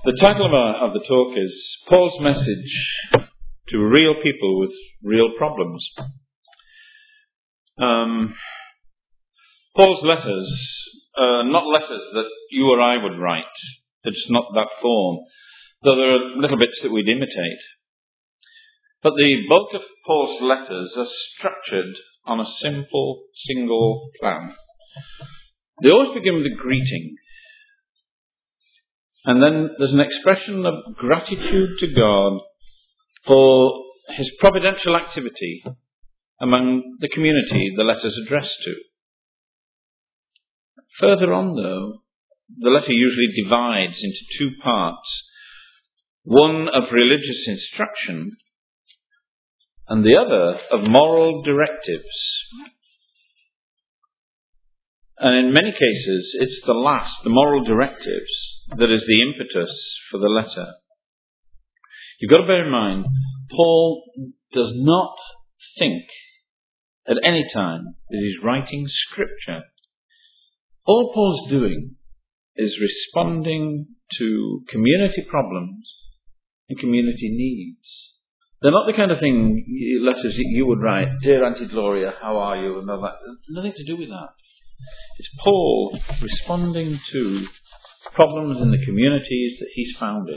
The title of the talk is Paul's Message to Real People with Real Problems. Paul's letters are not letters that you or I would write. It's not that form, though there are little bits that we'd imitate. But the bulk of Paul's letters are structured on a simple, single plan. They always begin with a greeting. And then there's an expression of gratitude to God for his providential activity among the community the letter's addressed to. Further on, though, the letter usually divides into two parts, one of religious instruction and the other of moral directives. And in many cases, it's the last, the moral directives, that is the impetus for the letter. You've got to bear in mind, Paul does not think at any time that he's writing scripture. All Paul's doing is responding to community problems and community needs. They're not the kind of letters you would write, "Dear Auntie Gloria, how are you?" and all that. There's nothing to do with that. It's Paul responding to problems in the communities that he's founded.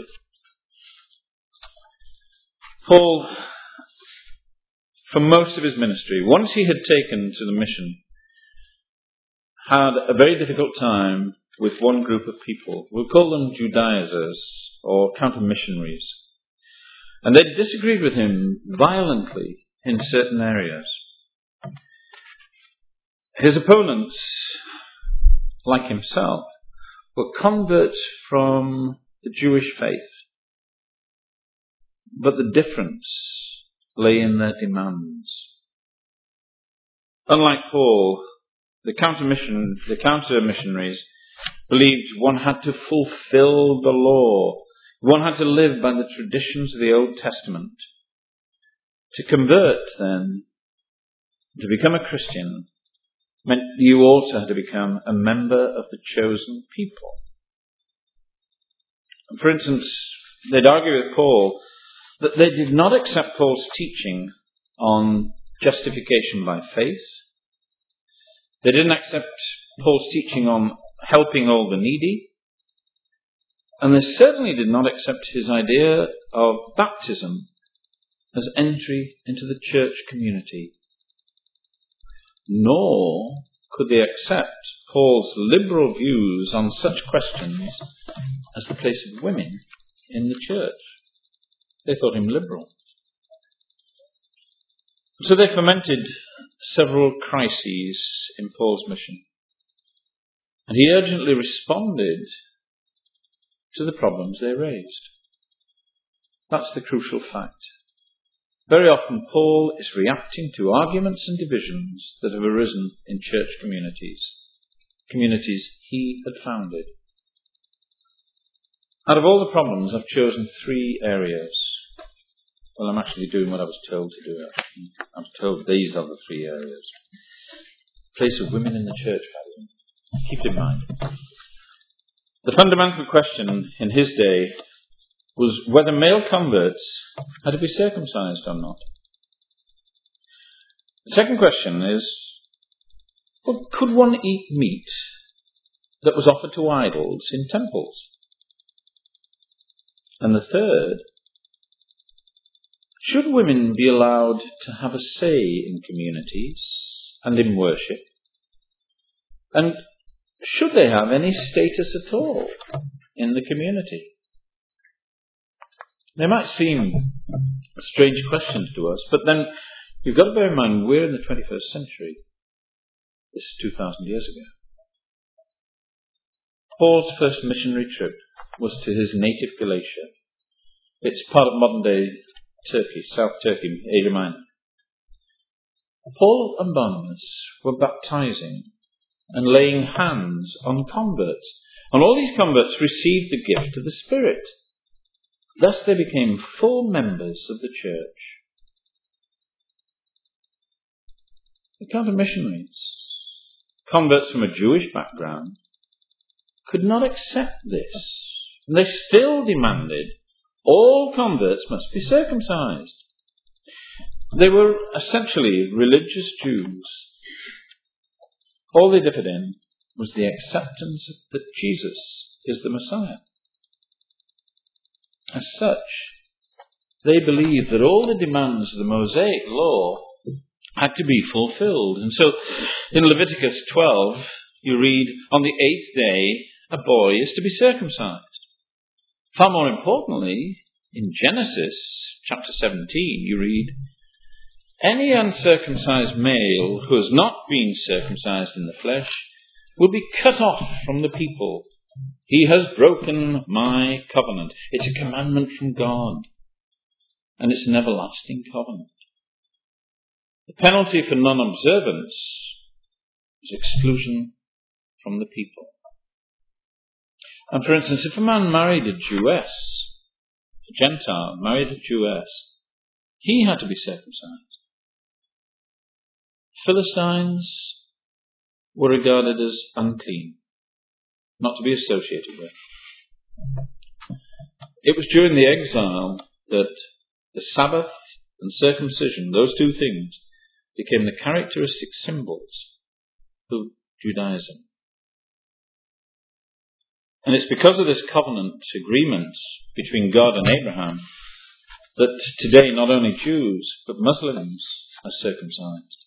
Paul, for most of his ministry, once he had taken to the mission, had a very difficult time with one group of people. We'll call them Judaizers or counter-missionaries. And they disagreed with him violently in certain areas. His opponents, like himself, were converts from the Jewish faith. But the difference lay in their demands. Unlike Paul, the counter-missionaries believed one had to fulfill the law. One had to live by the traditions of the Old Testament. To convert, then, to become a Christian, meant you also had to become a member of the chosen people. For instance, they'd argue with Paul that they did not accept Paul's teaching on justification by faith. They didn't accept Paul's teaching on helping all the needy. And they certainly did not accept his idea of baptism as entry into the church community. Nor could they accept Paul's liberal views on such questions as the place of women in the church. They thought him liberal. So they fomented several crises in Paul's mission. And he urgently responded to the problems they raised. That's the crucial fact. Very often Paul is reacting to arguments and divisions that have arisen in church communities he had founded. Out of all the problems, I've chosen 3 areas. Well, I'm actually doing what I was told to do. I was told these are the 3 areas. Place of women in the church, keep in mind. The fundamental question in his day was whether male converts had to be circumcised or not. The second question is, well, could one eat meat that was offered to idols in temples? And the third, should women be allowed to have a say in communities and in worship? And should they have any status at all in the community? They might seem strange questions to us, but then you've got to bear in mind we're in the 21st century. This is 2,000 years ago. Paul's first missionary trip was to his native Galatia. It's part of modern-day Turkey, South Turkey, Asia Minor. Paul and Barnabas were baptizing and laying hands on converts. And all these converts received the gift of the Spirit. Thus they became full members of the church. The counter-missionaries, converts from a Jewish background, could not accept this And they still demanded all converts must be circumcised. They were essentially religious Jews. All they differed in was the acceptance that Jesus is the Messiah. As such, they believed that all the demands of the Mosaic law had to be fulfilled. And so in Leviticus 12, you read, on the 8th day, a boy is to be circumcised. Far more importantly, in Genesis chapter 17, you read, any uncircumcised male who has not been circumcised in the flesh will be cut off from the people. He has broken my covenant. It's a commandment from God. And it's an everlasting covenant. The penalty for non-observance is exclusion from the people. And for instance, if a man married a Jewess, a Gentile married a Jewess, he had to be circumcised. Philistines were regarded as unclean, not to be associated with. It was during the exile that the Sabbath and circumcision, those two things, became the characteristic symbols of Judaism. And it's because of this covenant agreement between God and Abraham that today not only Jews but Muslims are circumcised.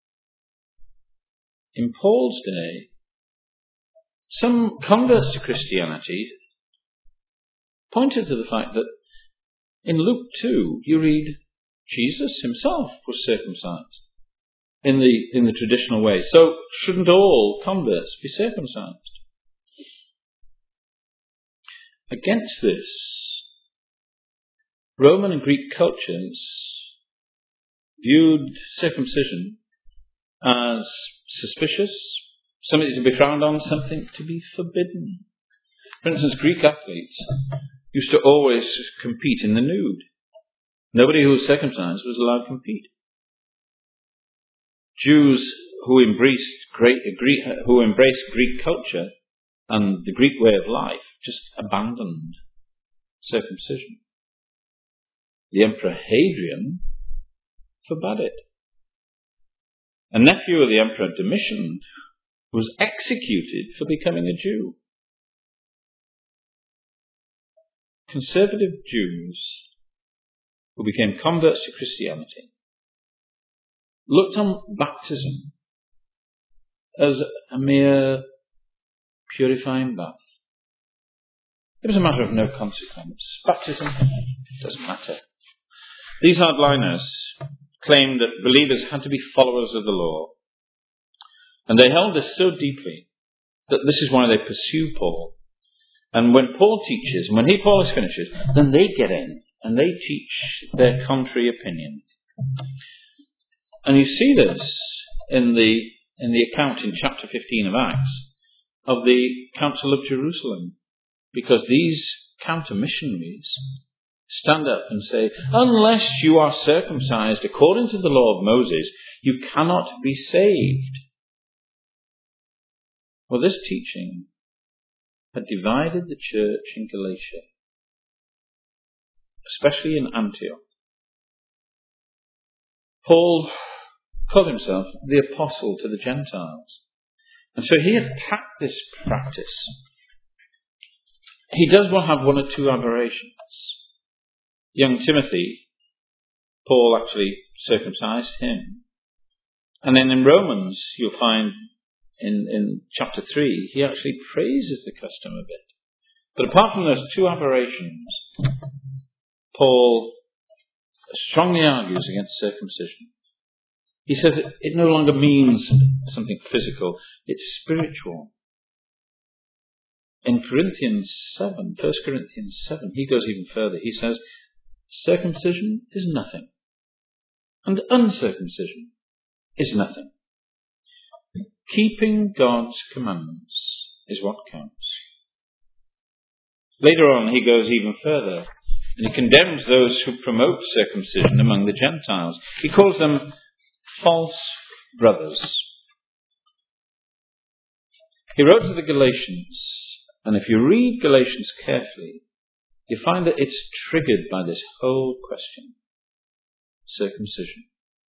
In Paul's day, some converts to Christianity pointed to the fact that in Luke 2 you read Jesus himself was circumcised in the traditional way. So shouldn't all converts be circumcised? Against this, Roman and Greek cultures viewed circumcision as suspicious, something to be frowned on, something to be forbidden. For instance, Greek athletes used to always compete in the nude. Nobody who was circumcised was allowed to compete. Jews who embraced Greek culture and the Greek way of life just abandoned circumcision. The Emperor Hadrian forbade it. A nephew of the Emperor Domitian was executed for becoming a Jew. Conservative Jews who became converts to Christianity looked on baptism as a mere purifying bath. It was a matter of no consequence. Baptism doesn't matter. These hardliners claimed that believers had to be followers of the law. And they held this so deeply that this is why they pursue Paul. And when Paul teaches, and when Paul is finished, then they get in and they teach their contrary opinion. And you see this in the account in chapter 15 of Acts of the Council of Jerusalem, because these counter-missionaries stand up and say, unless you are circumcised according to the law of Moses, you cannot be saved. Well, this teaching had divided the church in Galatia, especially in Antioch. Paul called himself the apostle to the Gentiles. And so he attacked this practice. He does have one or two aberrations. Young Timothy, Paul actually circumcised him. And then in Romans, you'll find in chapter 3, he actually praises the custom a bit. But apart from those two aberrations, Paul strongly argues against circumcision. He says it no longer means something physical, it's spiritual. In 1 Corinthians 7, he goes even further. He says, circumcision is nothing, and uncircumcision is nothing. Keeping God's commandments is what counts. Later on, he goes even further, and he condemns those who promote circumcision among the Gentiles. He calls them false brothers. He wrote to the Galatians And if you read Galatians carefully, you find that it's triggered by this whole question: circumcision.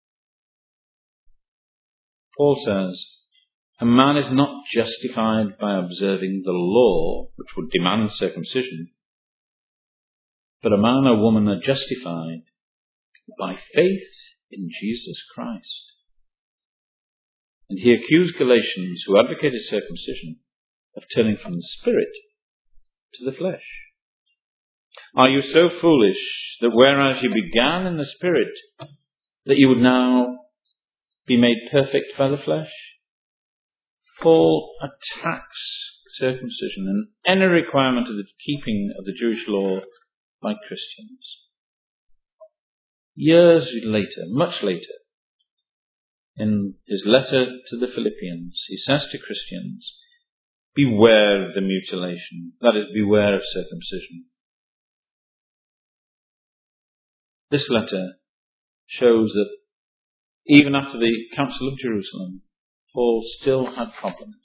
Paul says, a man is not justified by observing the law, which would demand circumcision, but a man or woman are justified by faith in Jesus Christ. And he accused Galatians, who advocated circumcision, of turning from the spirit to the flesh. Are you so foolish that whereas you began in the spirit, that you would now be made perfect by the flesh? Paul attacks circumcision and any requirement of the keeping of the Jewish law by Christians. Years later, much later, in his letter to the Philippians, he says to Christians, beware of the mutilation, that is, beware of circumcision. This letter shows that even after the Council of Jerusalem, Paul still had problems.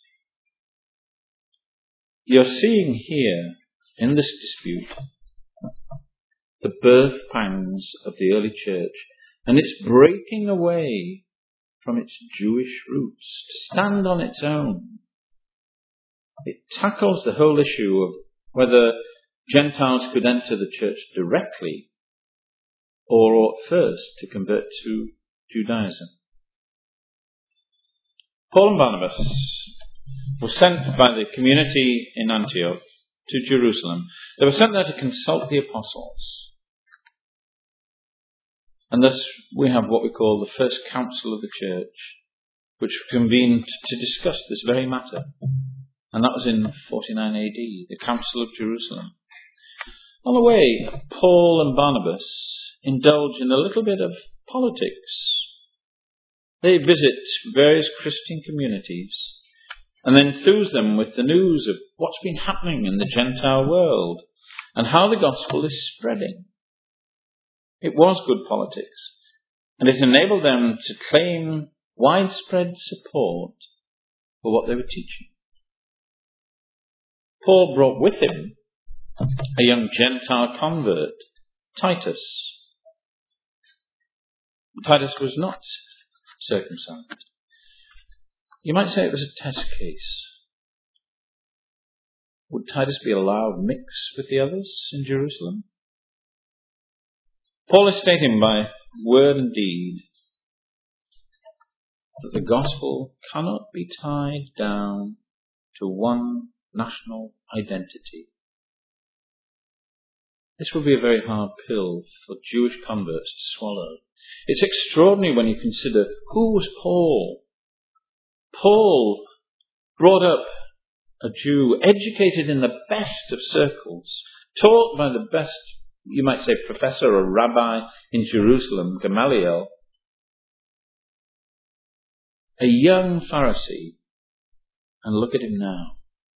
You're seeing here, in this dispute, the birth pangs of the early church, and it's breaking away from its Jewish roots to stand on its own. It tackles the whole issue of whether Gentiles could enter the church directly or ought first to convert to Judaism. Paul and Barnabas were sent by the community in Antioch to Jerusalem. They were sent there to consult the apostles. And thus we have what we call the First Council of the Church, which convened to discuss this very matter. And that was in 49 AD, the Council of Jerusalem. On the way, Paul and Barnabas indulge in a little bit of politics. They visit various Christian communities and enthuse them with the news of what's been happening in the Gentile world and how the gospel is spreading. It was good politics, and it enabled them to claim widespread support for what they were teaching. Paul brought with him a young Gentile convert, Titus. Titus was not circumcised. You might say it was a test case. Would Titus be allowed mix with the others in Jerusalem? Paul is stating by word and deed that the gospel cannot be tied down to one national identity. This will be a very hard pill for Jewish converts to swallow. It's extraordinary when you consider who was Paul. Paul, brought up a Jew, educated in the best of circles, taught by the best, you might say, professor or rabbi in Jerusalem, Gamaliel, a young Pharisee, and look at him now.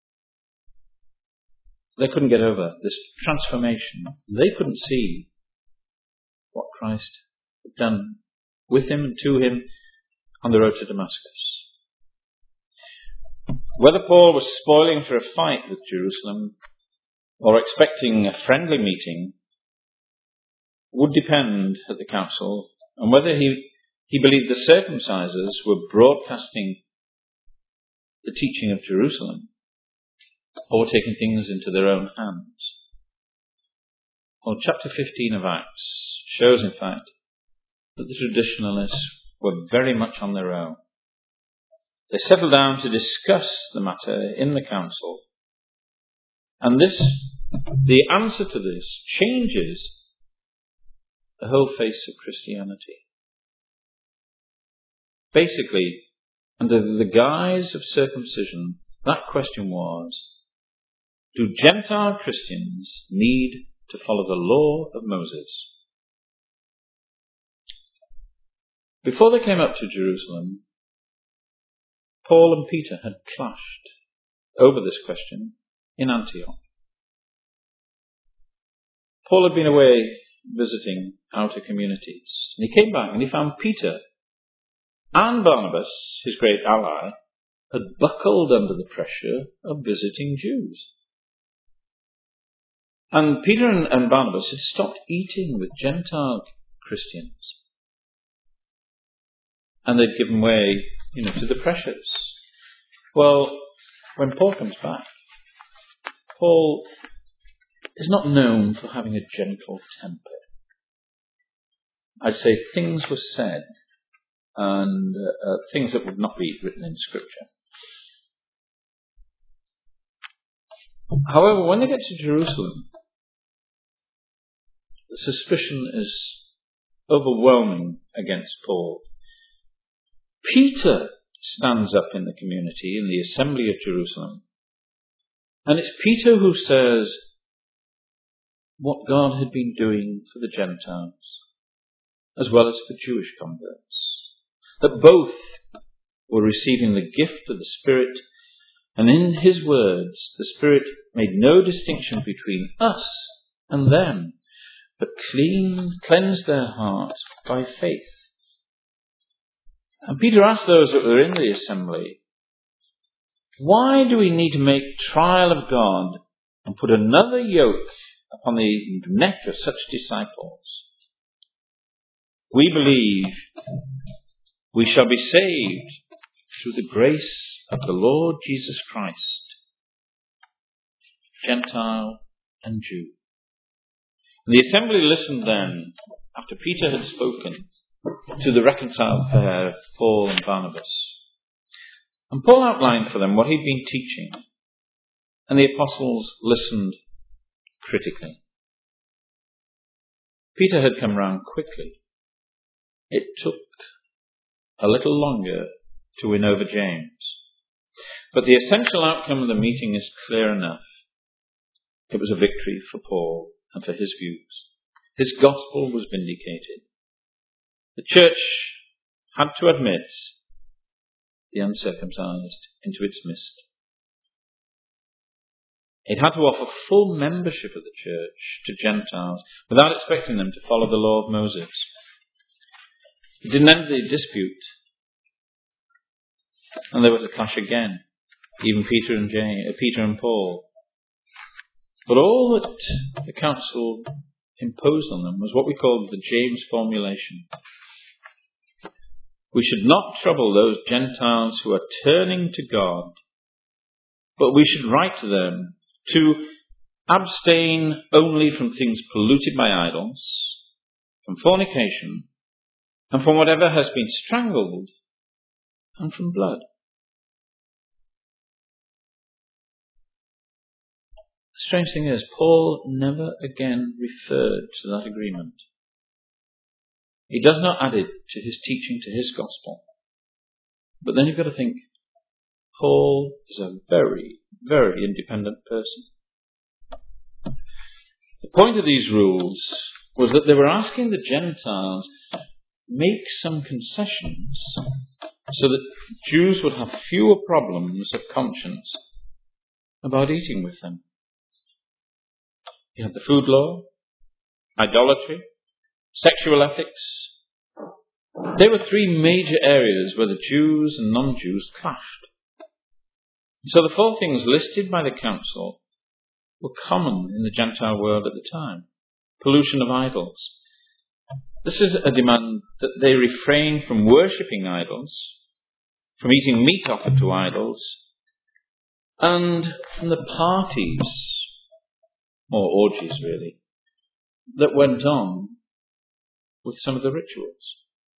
They couldn't get over this transformation. They couldn't see what Christ had done with him and to him on the road to Damascus. Whether Paul was spoiling for a fight with Jerusalem or expecting a friendly meeting would depend at the council on whether he believed the circumcisers were broadcasting the teaching of Jerusalem or taking things into their own hands. Well, chapter 15 of Acts shows, in fact, that the traditionalists were very much on their own. They settled down to discuss the matter in the council. And the answer to this changes the whole face of Christianity. Basically, under the guise of circumcision, that question was, do Gentile Christians need to follow the law of Moses? Before they came up to Jerusalem, Paul and Peter had clashed over this question in Antioch. Paul had been away visiting outer communities, and he came back and he found Peter and Barnabas, his great ally, had buckled under the pressure of visiting Jews. And Peter and Barnabas had stopped eating with Gentile Christians. And they'd given way, to the pressures. Well, when Paul comes back, Paul is not known for having a gentle temper. I'd say things were said, and things that would not be written in Scripture. However, when they get to Jerusalem, the suspicion is overwhelming against Paul. Peter stands up in the community, in the assembly of Jerusalem, and it's Peter who says what God had been doing for the Gentiles, as well as for Jewish converts. That both were receiving the gift of the Spirit, and in his words, the Spirit made no distinction between us and them, but cleansed their hearts by faith. And Peter asked those that were in the assembly, why do we need to make trial of God and put another yoke upon the neck of such disciples? We believe we shall be saved through the grace of the Lord Jesus Christ, Gentile and Jew. And the assembly listened then, after Peter had spoken, to the reconciled pair of Paul and Barnabas. And Paul outlined for them what he'd been teaching, and the apostles listened critically. Peter had come round quickly. It took a little longer to win over James. But the essential outcome of the meeting is clear enough. It was a victory for Paul and for his views. His gospel was vindicated. The church had to admit the uncircumcised into its midst. It had to offer full membership of the church to Gentiles without expecting them to follow the law of Moses. It didn't end the dispute, and they were to clash again, even Peter and Paul. But all that the council imposed on them was what we call the James formulation. We should not trouble those Gentiles who are turning to God, but we should write to them to abstain only from things polluted by idols, from fornication, and from whatever has been strangled, and from blood. The strange thing is, Paul never again referred to that agreement. He does not add it to his teaching, to his gospel. But then you've got to think, Paul is a very, very independent person. The point of these rules was that they were asking the Gentiles make some concessions so that Jews would have fewer problems of conscience about eating with them. You had the food law, idolatry, sexual ethics. They were three major areas where the Jews and non-Jews clashed. So the four things listed by the council were common in the Gentile world at the time. Pollution of idols. This is a demand that they refrain from worshipping idols, from eating meat offered to idols, and from the parties, or orgies really, that went on with some of the rituals.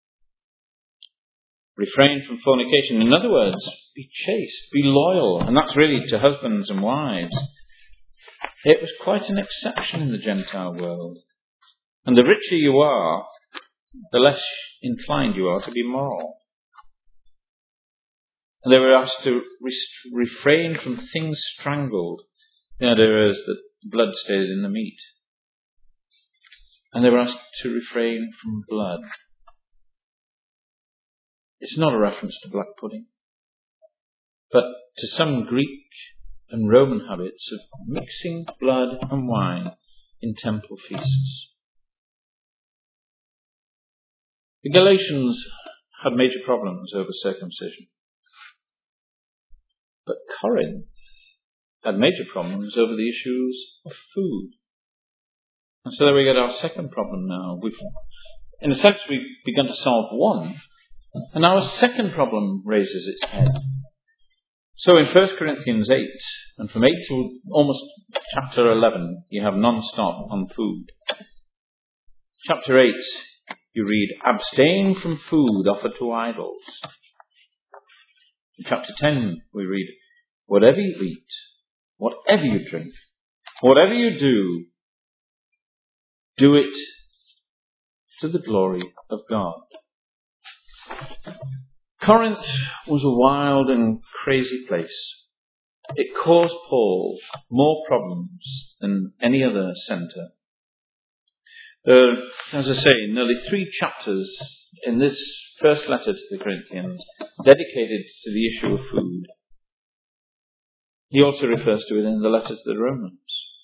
Refrain from fornication. In other words, be chaste, be loyal. And that's really to husbands and wives. It was quite an exception in the Gentile world. And the richer you are, the less inclined you are to be moral. And they were asked to refrain from things strangled. The idea is that blood stayed in the meat. And they were asked to refrain from blood. It's not a reference to black pudding, but to some Greek and Roman habits of mixing blood and wine in temple feasts. The Galatians had major problems over circumcision. But Corinth had major problems over the issues of food. And so there we get our second problem now. In a sense, we've begun to solve one, and now a second problem raises its head. So in 1 Corinthians 8, and from 8 to almost chapter 11, you have non-stop on food. Chapter 8, you read, abstain from food offered to idols. In chapter 10, we read, whatever you eat, whatever you drink, whatever you do it to the glory of God. Corinth was a wild and crazy place. It caused Paul more problems than any other centre. As I say, nearly 3 chapters in this first letter to the Corinthians dedicated to the issue of food. He also refers to it in the letter to the Romans.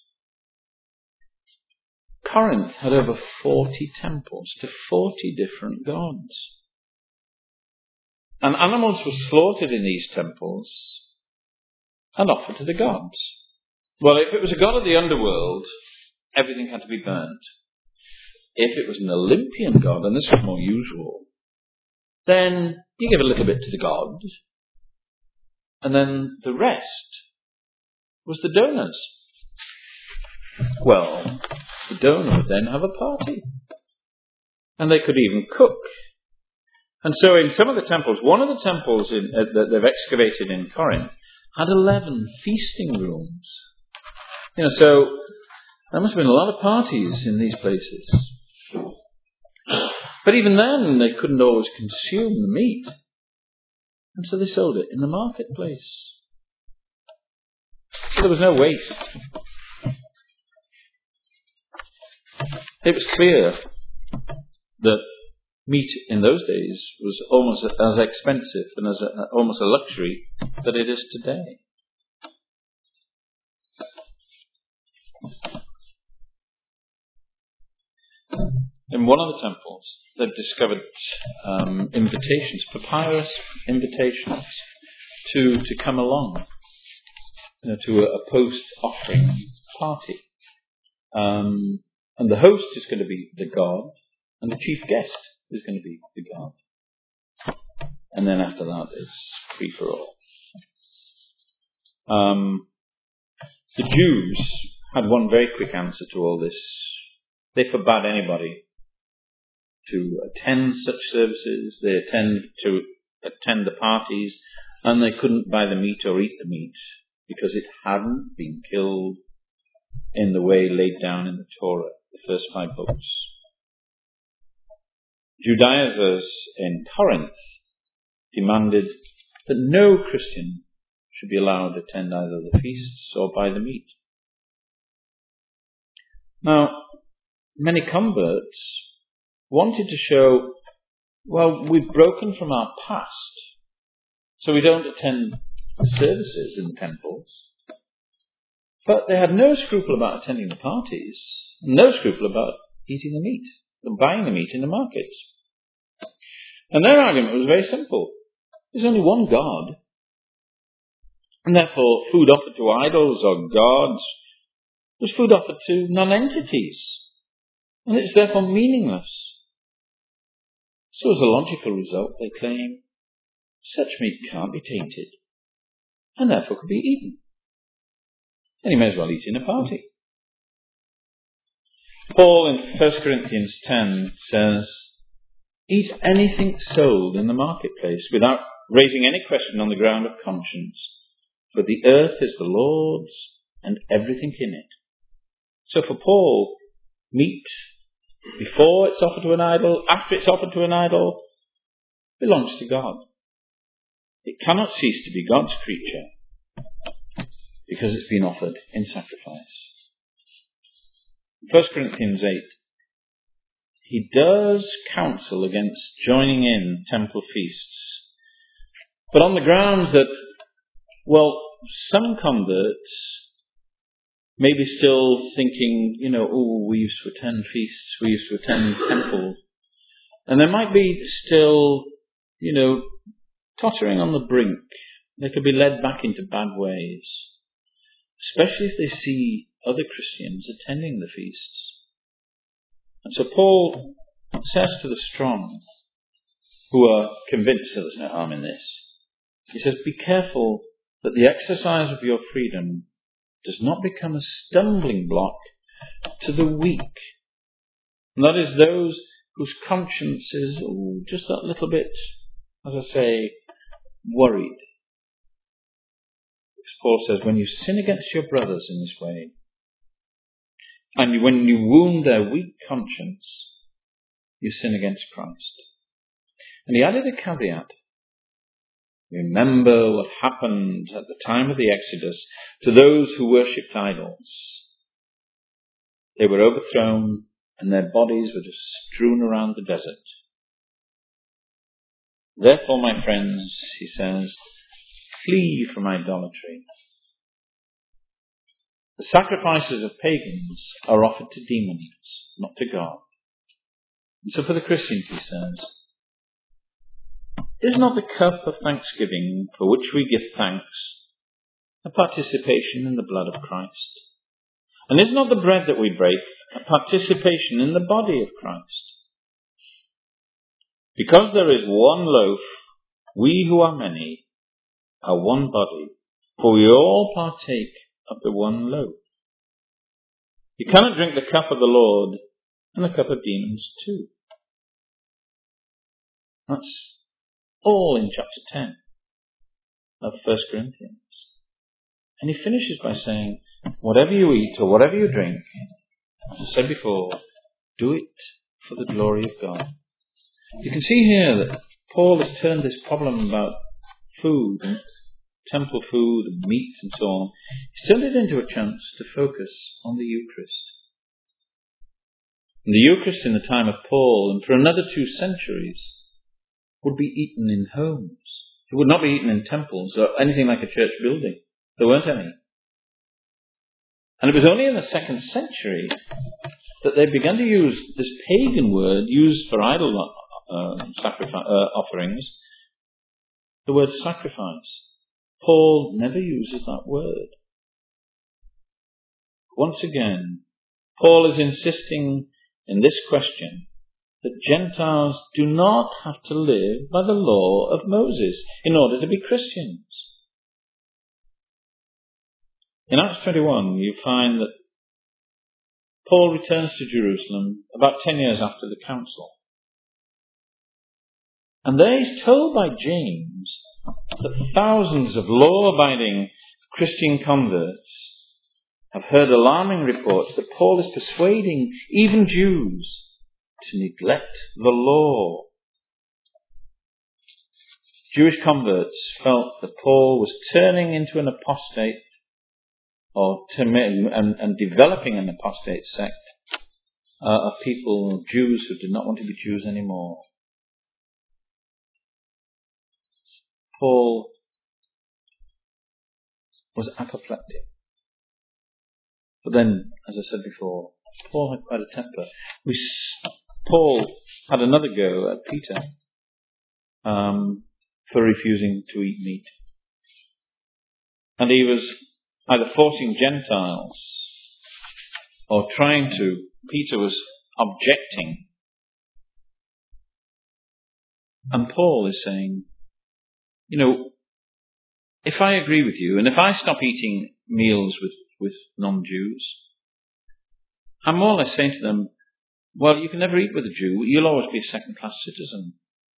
Corinth had over 40 temples to 40 different gods. And animals were slaughtered in these temples and offered to the gods. Well, if it was a god of the underworld, everything had to be burnt. If it was an Olympian god, and this was more usual, then you give a little bit to the gods, and then the rest was the donors. Well, the donor would then have a party, and they could even cook. And so in some of the temples, one of the temples that they've excavated in Corinth had 11 feasting rooms. So there must have been a lot of parties in these places. But even then, they couldn't always consume the meat. And so they sold it in the marketplace. So there was no waste. It was clear that meat in those days was almost as expensive and as almost a luxury that it is today. In one of the temples, they've discovered invitations, papyrus invitations, to come along, to a post-offering party. And the host is going to be the god, and the chief guest is going to be the god. And then after that, it's free for all. The Jews had one very quick answer to all this. They forbade anybody to attend such services. They attend the parties, and they couldn't buy the meat or eat the meat because it hadn't been killed in the way laid down in the Torah, the first 5 books. Judaizers in Corinth demanded that no Christian should be allowed to attend either the feasts or buy the meat. Now, many converts wanted to show, well, we've broken from our past, so we don't attend services in temples. But they had no scruple about attending the parties, no scruple about eating the meat, and buying the meat in the markets. And their argument was very simple. There's only one God, and therefore food offered to idols or gods was food offered to non-entities, and it's therefore meaningless. So as a logical result, they claim, such meat can't be tainted, and therefore could be eaten. And you may as well eat in a party. Paul in 1 Corinthians 10 says, eat anything sold in the marketplace without raising any question on the ground of conscience, for the earth is the Lord's and everything in it. So for Paul, meat, before it's offered to an idol, after it's offered to an idol, belongs to God. It cannot cease to be God's creature because it's been offered in sacrifice. 1 Corinthians 8, he does counsel against joining in temple feasts, but on the grounds that, well, some converts may be still thinking, we used to attend feasts, we used to attend temples, and they might be still, tottering on the brink They could be led back into bad ways, especially if they see other Christians attending the feasts. And so Paul says to the strong, who are convinced that there's no harm in this, he says, be careful that the exercise of your freedom does not become a stumbling block to the weak. And that is those whose conscience is just that little bit, as I say, worried. As Paul says, when you sin against your brothers in this way, and when you wound their weak conscience, you sin against Christ. And he added a caveat. Remember what happened at the time of the Exodus to those who worshipped idols. They were overthrown and their bodies were just strewn around the desert. Therefore, my friends, he says, flee from idolatry. The sacrifices of pagans are offered to demons, not to God. And so for the Christians, he says, is not the cup of thanksgiving for which we give thanks a participation in the blood of Christ? And is not the bread that we break a participation in the body of Christ? Because there is one loaf, we who are many are one body, for we all partake of the one loaf. You cannot drink the cup of the Lord and the cup of demons too. That's all in chapter 10 of 1 Corinthians. And he finishes by saying, whatever you eat or whatever you drink, as I said before, do it for the glory of God. You can see here that Paul has turned this problem about food, and temple food and meat and so on, he's turned it into a chance to focus on the Eucharist. And the Eucharist in the time of Paul and for another 2 centuries would be eaten in homes. It would not be eaten in temples or anything like a church building. There weren't any. And it was only in the 2nd century that they began to use this pagan word used for idol offerings, the word sacrifice. Paul never uses that word. Once again, Paul is insisting in this question that Gentiles do not have to live by the law of Moses in order to be Christians. In Acts 21, you find that Paul returns to Jerusalem about 10 years after the council. And there he's told by James that thousands of law-abiding Christian converts have heard alarming reports that Paul is persuading even Jews to neglect the law. Jewish converts felt that Paul was turning into an apostate and developing an apostate sect of people, Jews who did not want to be Jews anymore. Paul was apoplectic. But then, as I said before, Paul had quite a temper. Paul had another go at Peter for refusing to eat meat. And he was either forcing Gentiles or trying to. Peter was objecting. And Paul is saying, if I agree with you, and if I stop eating meals with non-Jews, I'm more or less saying to them, well, you can never eat with a Jew. You'll always be a second-class citizen.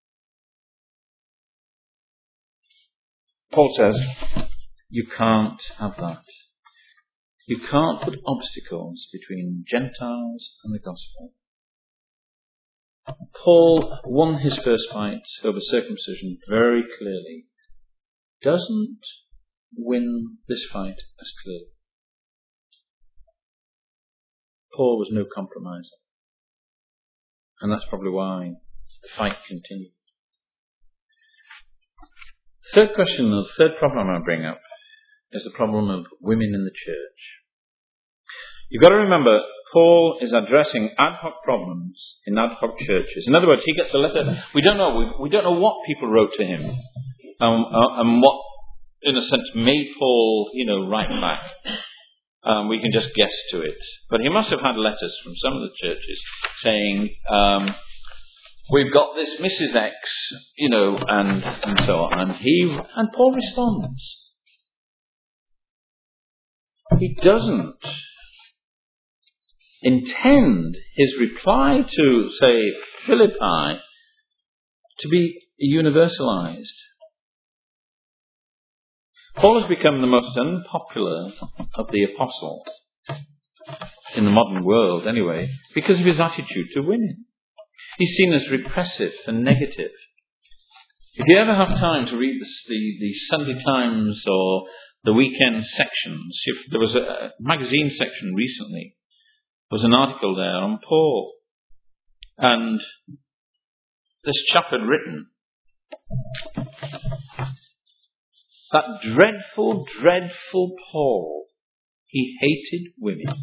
Paul says, you can't have that. You can't put obstacles between Gentiles and the gospel. Paul won his first fight over circumcision very clearly. Doesn't win this fight as clearly. Paul was no compromiser. And that's probably why the fight continued. The third problem I bring up is the problem of women in the church. You've got to remember, Paul is addressing ad hoc problems in ad hoc churches. In other words, he gets a letter. We don't know what people wrote to him and what in a sense, made Paul, write back. We can just guess to it. But he must have had letters from some of the churches saying, we've got this Mrs. X, and so on. And Paul responds. He doesn't intend his reply to, say, Philippi to be universalized. Paul has become the most unpopular of the apostles, in the modern world anyway, because of his attitude to women. He's seen as repressive and negative. If you ever have time to read the Sunday Times or the weekend sections, there was a magazine section recently, there was an article there on Paul. And this chap had written that dreadful, dreadful Paul, he hated women.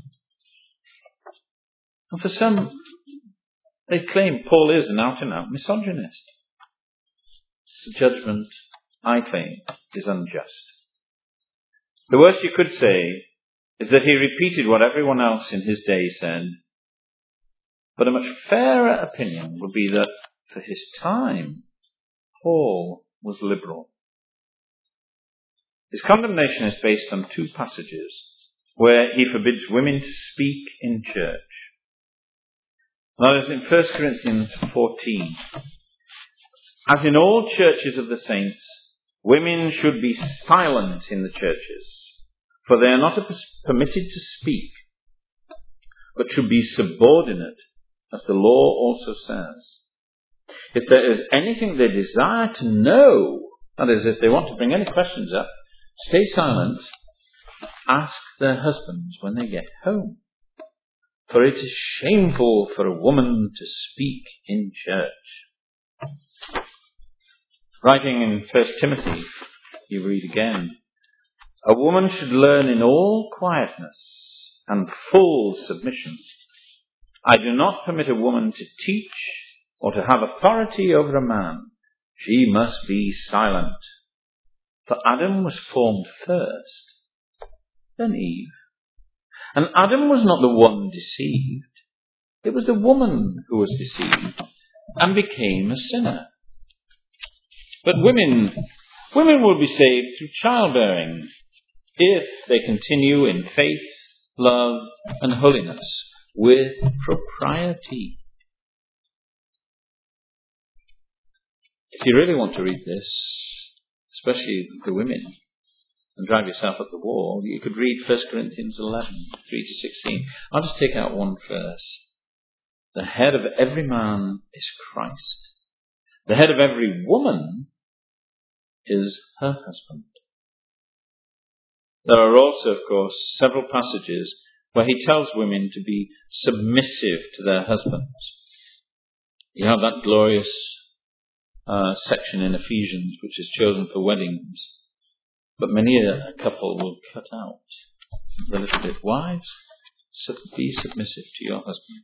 And for some, they claim Paul is an out-and-out misogynist. The judgment, I claim, is unjust. The worst you could say is that he repeated what everyone else in his day said. But a much fairer opinion would be that for his time, Paul was liberal. His condemnation is based on two passages where he forbids women to speak in church. That is in 1 Corinthians 14. As in all churches of the saints, women should be silent in the churches, for they are not permitted to speak, but should be subordinate, as the law also says. If there is anything they desire to know, that is, if they want to bring any questions up, stay silent, ask their husbands when they get home. For it is shameful for a woman to speak in church. Writing in 1 Timothy, you read again, a woman should learn in all quietness and full submission. I do not permit a woman to teach or to have authority over a man. She must be silent. For Adam was formed first, then Eve. And Adam was not the one deceived. It was the woman who was deceived and became a sinner. But women will be saved through childbearing if they continue in faith, love, and holiness with propriety. If you really want to read this, especially the women, and drive yourself up the wall, you could read 1 Corinthians 11, 3-16. I'll just take out one verse. The head of every man is Christ. The head of every woman is her husband. There are also, of course, several passages where he tells women to be submissive to their husbands. You have that glorious section in Ephesians, which is chosen for weddings. But many a couple will cut out the little bit. Wives, be submissive to your husband.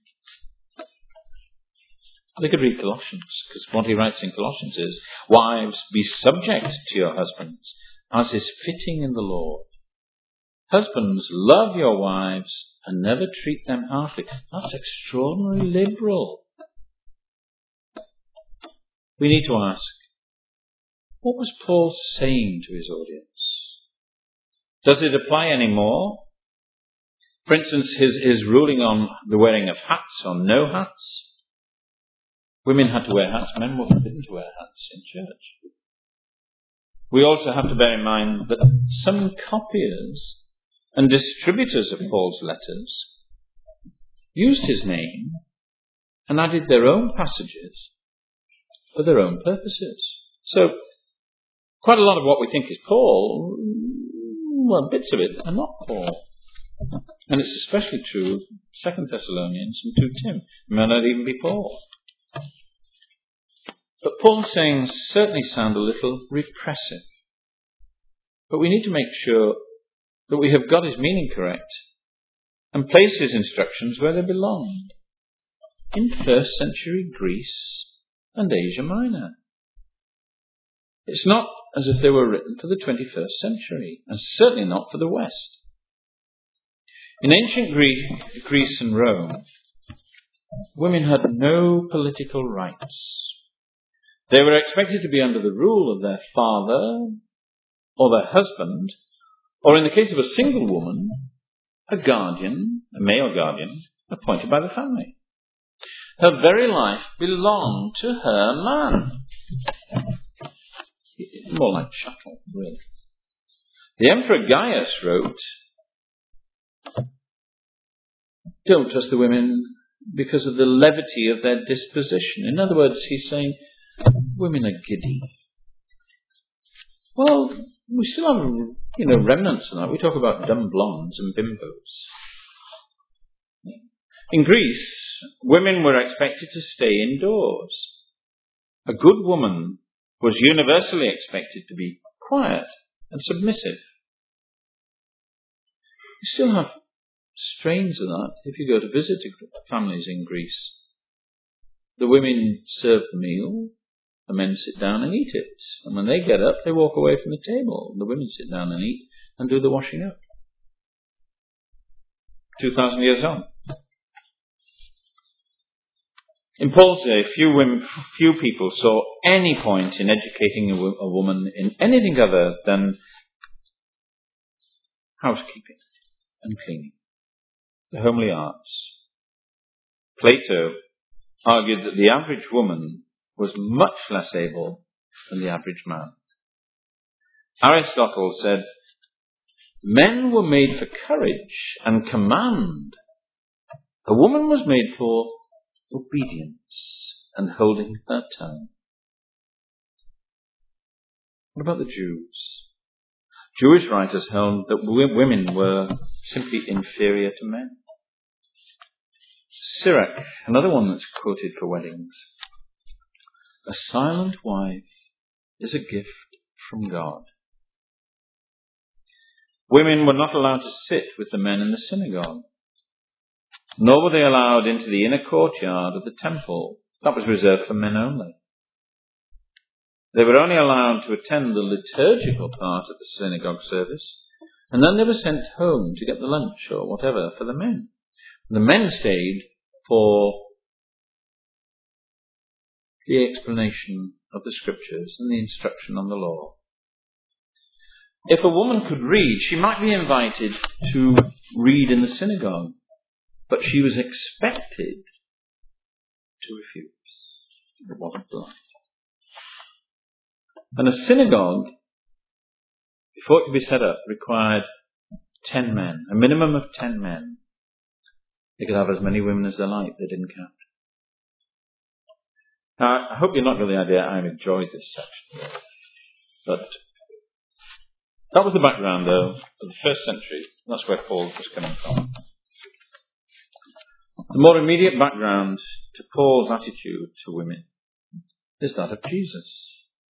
They could read Colossians, because what he writes in Colossians is, wives, be subject to your husbands, as is fitting in the Lord. Husbands, love your wives and never treat them harshly. That's extraordinarily liberal. We need to ask, what was Paul saying to his audience? Does it apply anymore? For instance, his ruling on the wearing of hats or no hats. Women had to wear hats, men were forbidden to wear hats in church. We also have to bear in mind that some copiers and distributors of Paul's letters used his name and added their own passages for their own purposes. So, quite a lot of what we think is Paul, well, bits of it are not Paul. And it's especially true of 2 Thessalonians and 2 Tim. It may not even be Paul. But Paul's sayings certainly sound a little repressive. But we need to make sure that we have got his meaning correct and place his instructions where they belong. In first century Greece and Asia Minor. It's not as if they were written for the 21st century, and certainly not for the West. In ancient Greece and Rome, women had no political rights. They were expected to be under the rule of their father or their husband, or in the case of a single woman, a guardian, a male guardian, appointed by the family. Her very life belonged to her man. More like chattel, really. The Emperor Gaius wrote, "Don't trust the women because of the levity of their disposition." In other words, he's saying, women are giddy. Well, we still have, remnants of that. We talk about dumb blondes and bimbos. In Greece, women were expected to stay indoors. A good woman was universally expected to be quiet and submissive. You still have strains of that if you go to visit families in Greece. The women serve the meal, the men sit down and eat it. And when they get up, they walk away from the table. The women sit down and eat and do the washing up. 2,000 years on. In Paul's day, few people saw any point in educating a woman in anything other than housekeeping and cleaning, the homely arts. Plato argued that the average woman was much less able than the average man. Aristotle said, men were made for courage and command. A woman was made for obedience and holding her tongue. What about the Jews? Jewish writers held that women were simply inferior to men. Sirach, another one that's quoted for weddings. A silent wife is a gift from God. Women were not allowed to sit with the men in the synagogue, nor were they allowed into the inner courtyard of the temple. That was reserved for men only. They were only allowed to attend the liturgical part of the synagogue service, and then they were sent home to get the lunch or whatever for the men. The men stayed for the explanation of the scriptures and the instruction on the law. If a woman could read, she might be invited to read in the synagogue, but she was expected to refuse. It wasn't done. And a synagogue, before it could be set up, required 10 men, a minimum of 10 men. They could have as many women as they liked, they didn't count. Now, I hope you're not getting the idea I've enjoyed this section. But that was the background, though, of the first century. That's where Paul was coming from. The more immediate background to Paul's attitude to women is that of Jesus.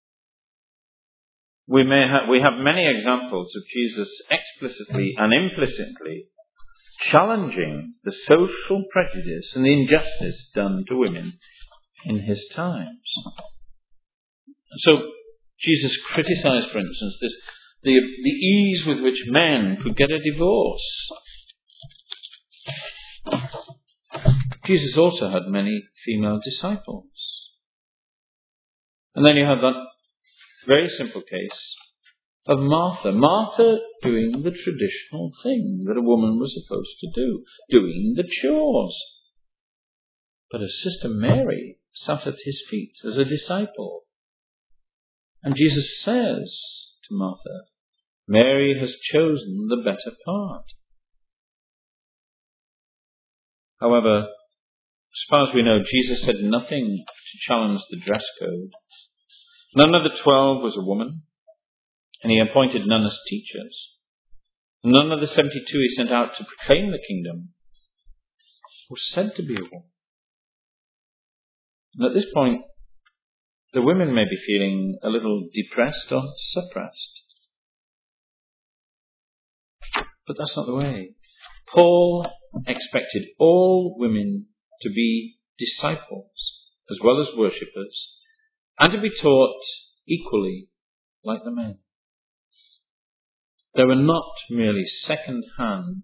We have many examples of Jesus explicitly and implicitly challenging the social prejudice and the injustice done to women in his times. So Jesus criticized, for instance, the ease with which men could get a divorce. Jesus also had many female disciples. And then you have that very simple case of Martha. Martha doing the traditional thing that a woman was supposed to do, doing the chores. But her sister Mary sat at his feet as a disciple. And Jesus says to Martha, Mary has chosen the better part. However, as far as we know, Jesus said nothing to challenge the dress code. None of the 12 was a woman, and he appointed none as teachers. None of the 72 he sent out to proclaim the kingdom was said to be a woman. And at this point, the women may be feeling a little depressed or suppressed. But that's not the way. Paul expected all women to be disciples as well as worshippers, and to be taught equally like the men. They were not merely second-hand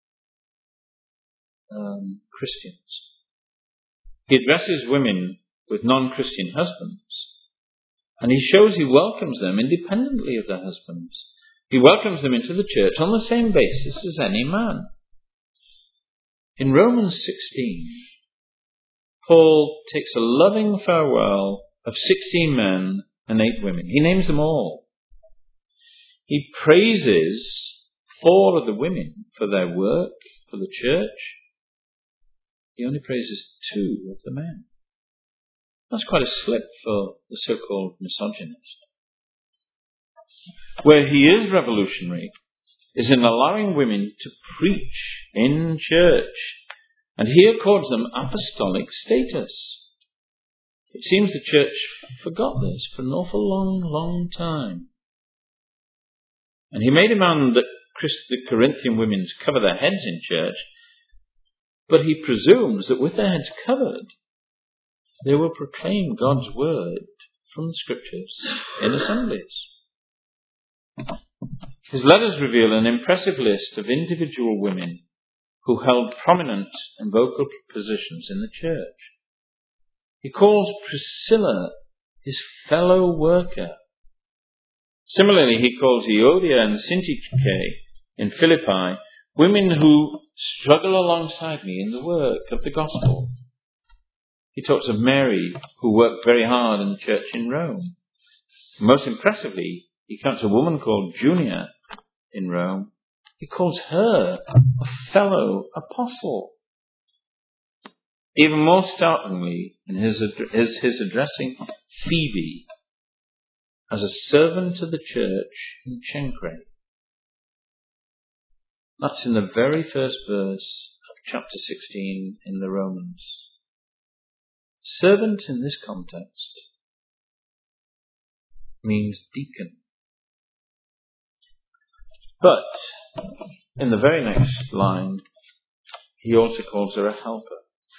Christians. He addresses women with non-Christian husbands, and he shows he welcomes them independently of their husbands. He welcomes them into the church on the same basis as any man. In Romans 16, Paul takes a loving farewell of 16 men and 8 women. He names them all. He praises 4 of the women for their work for the church. He only praises 2 of the men. That's quite a slip for the so-called misogynist. Where he is revolutionary is in allowing women to preach in church, and he accords them apostolic status. It seems the church forgot this for an awful long time. And he may demand that the Corinthian women cover their heads in church, but he presumes that with their heads covered, they will proclaim God's word from the scriptures in assemblies. His letters reveal an impressive list of individual women who held prominent and vocal positions in the church. He calls Priscilla his fellow worker. Similarly, he calls Euodia and Syntyche in Philippi women who struggle alongside me in the work of the gospel. He talks of Mary, who worked very hard in the church in Rome. Most impressively, he counts a woman called Junia in Rome. He calls her a fellow apostle. Even more startlingly, in his addressing Phoebe as a servant to the church in Cenchreae. That's in the very first verse of chapter 16 in the Romans. Servant in this context means deacon. But in the very next line, he also calls her a helper.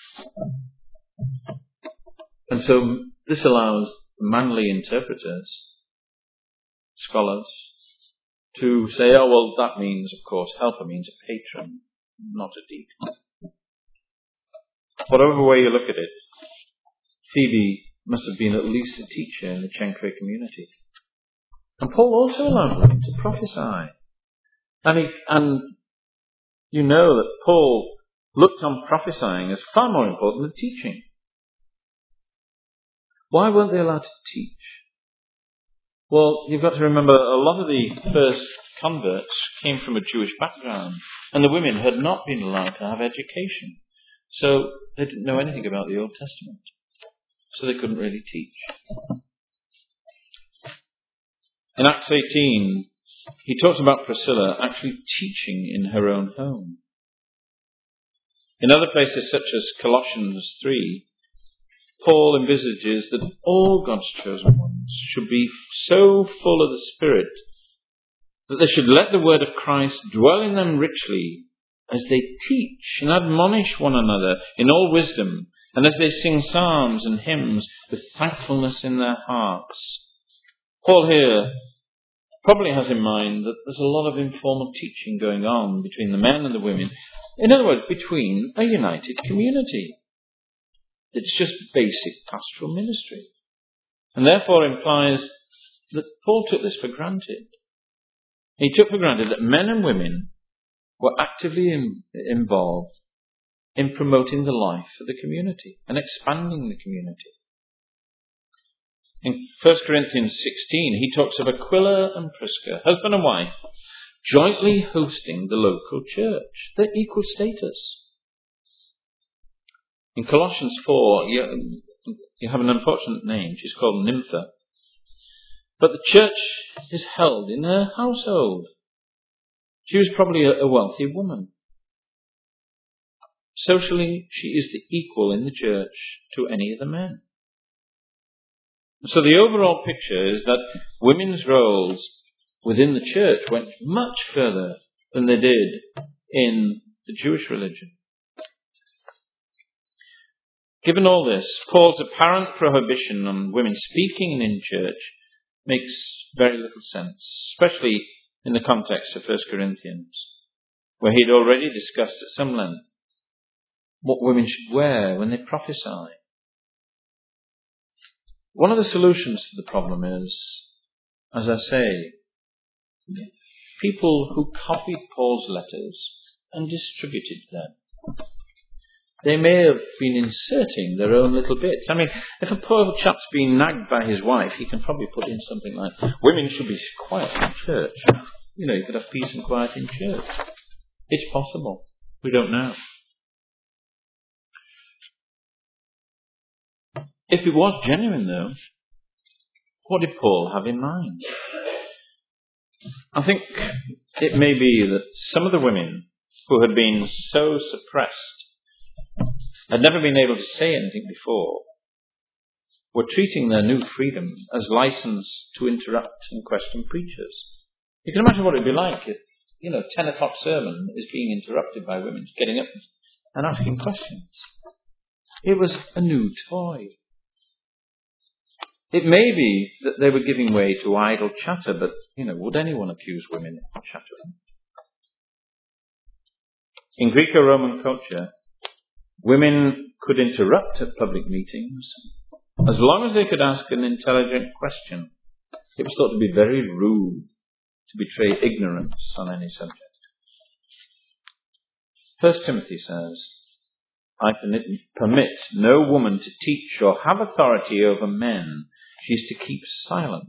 And so this allows manly interpreters, scholars, to say, oh, well, that means, of course, helper means a patron, not a deacon. Whatever way you look at it, Phoebe must have been at least a teacher in the Cenchreae community. And Paul also allowed women to prophesy. And you know that Paul looked on prophesying as far more important than teaching. Why weren't they allowed to teach? Well, you've got to remember a lot of the first converts came from a Jewish background, and the women had not been allowed to have education. So they didn't know anything about the Old Testament. So they couldn't really teach. In Acts 18, he talks about Priscilla actually teaching in her own home. In other places, such as Colossians 3, Paul envisages that all God's chosen ones should be so full of the Spirit that they should let the word of Christ dwell in them richly as they teach and admonish one another in all wisdom, and as they sing psalms and hymns with thankfulness in their hearts. Paul here probably has in mind that there's a lot of informal teaching going on between the men and the women. In other words, between a united community. It's just basic pastoral ministry. And therefore implies that Paul took this for granted. He took for granted that men and women were actively involved in promoting the life of the community and expanding the community. In 1 Corinthians 16, he talks of Aquila and Prisca, husband and wife, jointly hosting the local church. They're equal status. In Colossians 4, you have an unfortunate name. She's called Nympha. But the church is held in her household. She was probably a wealthy woman. Socially, she is the equal in the church to any of the men. So the overall picture is that women's roles within the church went much further than they did in the Jewish religion. Given all this, Paul's apparent prohibition on women speaking in church makes very little sense, especially in the context of 1 Corinthians, where he'd already discussed at some length what women should wear when they prophesy. One of the solutions to the problem is, as I say, people who copied Paul's letters and distributed them. They may have been inserting their own little bits. I mean, if a poor chap's been nagged by his wife, he can probably put in something like, women should be quiet in church. You know, you could have peace and quiet in church. It's possible. We don't know. If it was genuine, though, what did Paul have in mind? I think it may be that some of the women who had been so suppressed, had never been able to say anything before, were treating their new freedom as license to interrupt and question preachers. You can imagine what it would be like if, 10 o'clock sermon is being interrupted by women getting up and asking questions. It was a new toy. It may be that they were giving way to idle chatter, but, would anyone accuse women of chattering? In Greco-Roman culture, women could interrupt at public meetings as long as they could ask an intelligent question. It was thought to be very rude to betray ignorance on any subject. 1 Timothy says, I permit no woman to teach or have authority over men. She is to keep silent.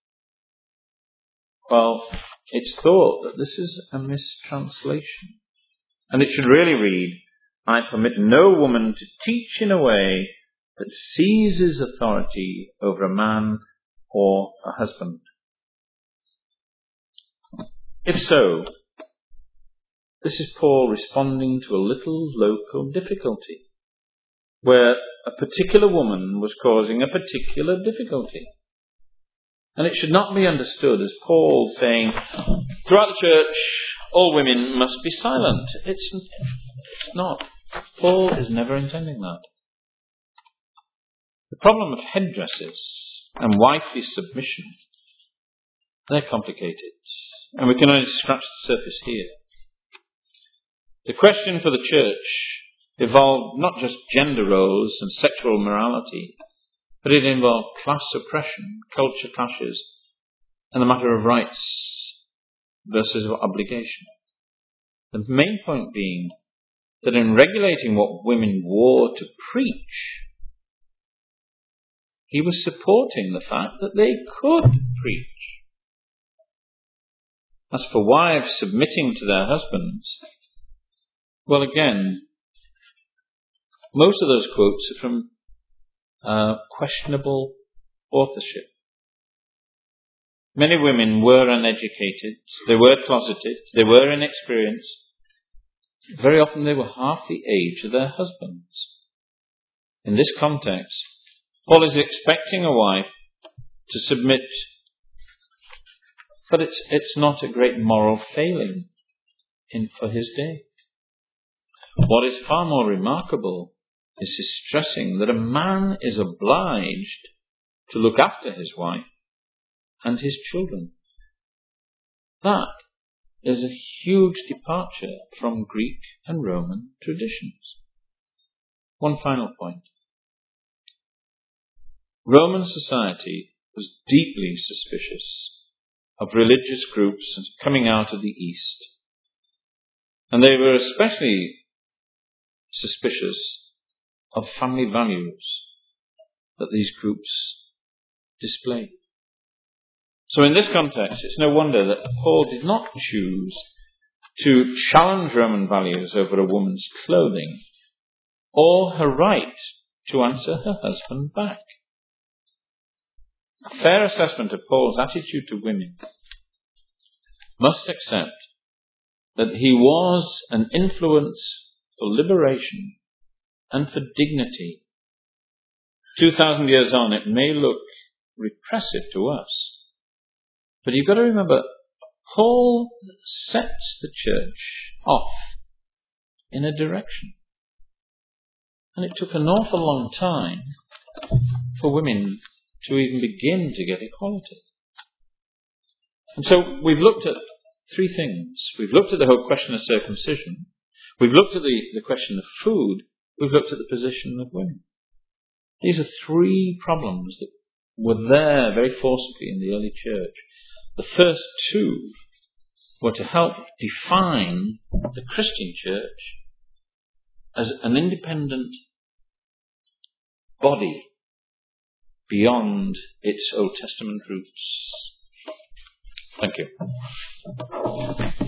Well, it's thought that this is a mistranslation. And it should really read, I permit no woman to teach in a way that seizes authority over a man or a husband. If so, this is Paul responding to a little local difficulty, where a particular woman was causing a particular difficulty. And it should not be understood as Paul saying, throughout the church, all women must be silent. It's not. Paul is never intending that. The problem of headdresses and wifely submission, they're complicated, and we can only scratch the surface here. The question for the church involved not just gender roles and sexual morality, but it involved class oppression, culture clashes, and the matter of rights versus obligation. The main point being that in regulating what women wore to preach, he was supporting the fact that they could preach. As for wives submitting to their husbands, well, again, most of those quotes are from questionable authorship. Many women were uneducated, they were closeted, they were inexperienced. Very often they were half the age of their husbands. In this context, Paul is expecting a wife to submit, but it's not a great moral failing for his day. What is far more remarkable is his stressing that a man is obliged to look after his wife and his children. That is a huge departure from Greek and Roman traditions. One final point. Roman society was deeply suspicious of religious groups coming out of the East, and they were especially suspicious of family values that these groups displayed. So in this context, it's no wonder that Paul did not choose to challenge Roman values over a woman's clothing or her right to answer her husband back. A fair assessment of Paul's attitude to women must accept that he was an influence for liberation and for dignity. 2,000 years on, it may look repressive to us, but you've got to remember, Paul sets the church off in a direction. And it took an awful long time for women to even begin to get equality. And so we've looked at three things. We've looked at the whole question of circumcision. We've looked at the question of food. We've looked at the position of women. These are three problems that were there very forcibly in the early church. The first two were to help define the Christian church as an independent body beyond its Old Testament roots. Thank you.